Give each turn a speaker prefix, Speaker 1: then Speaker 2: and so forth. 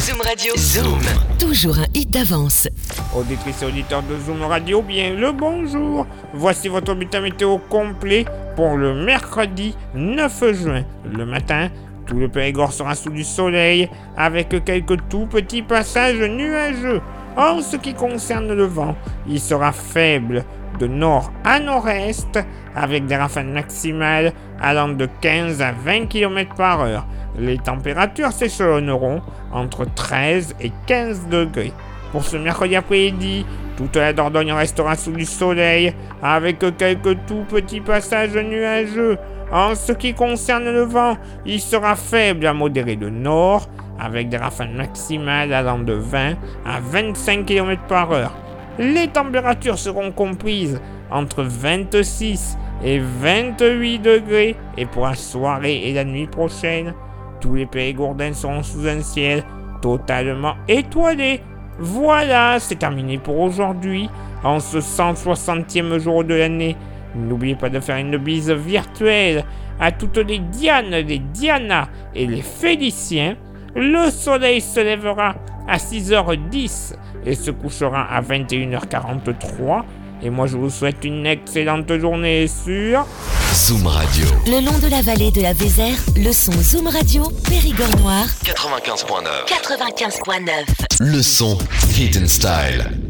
Speaker 1: Zoom Radio. Zoom. Toujours un hit d'avance.
Speaker 2: Auditrices et auditeurs de Zoom Radio, bien le bonjour. Voici votre bulletin météo complet pour le mercredi 9 juin. Le matin, tout le Périgord sera sous du soleil avec quelques tout petits passages nuageux. En ce qui concerne le vent, il sera faible de nord à nord-est avec des rafales maximales allant de 15 à 20 km par heure. Les températures s'échelonneront entre 13 et 15 degrés. Pour ce mercredi après-midi, toute la Dordogne restera sous du soleil avec quelques tout petits passages nuageux. En ce qui concerne le vent, il sera faible à modéré de nord avec des rafales maximales allant de 20 à 25 km par heure. Les températures seront comprises entre 26 et 28 degrés et pour la soirée et la nuit prochaine, tous les Périgourdins seront sous un ciel totalement étoilé. Voilà, c'est terminé pour aujourd'hui, en ce 160e jour de l'année. N'oubliez pas de faire une bise virtuelle à toutes les Dianes, les Diana et les Féliciens. Le soleil se lèvera à 6h10 et se couchera à 21h43. Et moi, je vous souhaite une excellente journée sur
Speaker 1: Zoom Radio. Le long de la vallée de la Vézère, le son Zoom Radio, Périgord Noir. 95.9. Le son Hidden Style.